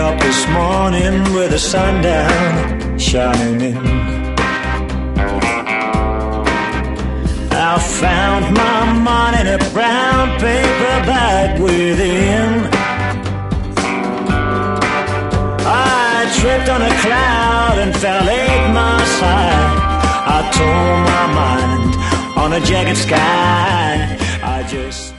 up this morning with the sun down, shining in. I found my money in a brown paper bag within. I tripped on a cloud and fell 8 miles high. I tore my mind on a jagged sky. I just